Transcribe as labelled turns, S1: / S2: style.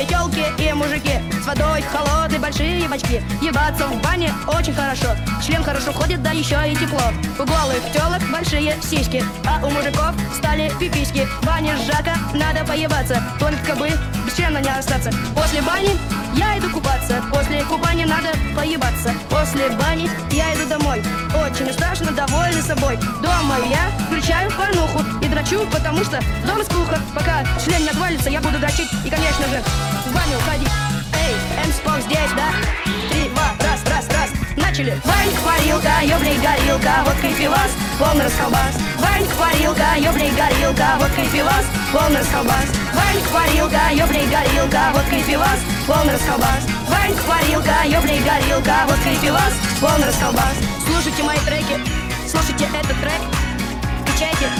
S1: тёлки и мужики с водой в холодные большие бачки. Ебаться в бане очень хорошо, член хорошо ходит, да еще и тепло. У голых тёлок большие сиськи, а у мужиков стали пиписьки. В бане жарко, надо поебаться, только бы без члена не остаться. После бани я иду купаться, после купания надо поебаться. После бани я иду домой, очень страшно довольный собой. Дома я включаю порнуху и дрочу, потому что дома скука. Пока член не отвалится, я буду дрочить и, конечно же, в баню ходить. Эй, М-спон здесь, да? 3, 2, раз, начали. Вань, парилка, ёбли, горилка, водка и пивас, полный расколбас. Вань, парилка, ёбли, горилка, водка и пивас, полный расколбас. Вань, парилка, ёбли, горилка, водка и пивас, полный расколбас. Вань, парилка, ёбли, горилка, водка и пивас, полный расколбас. Слушайте мои треки, слушайте этот трек, включайте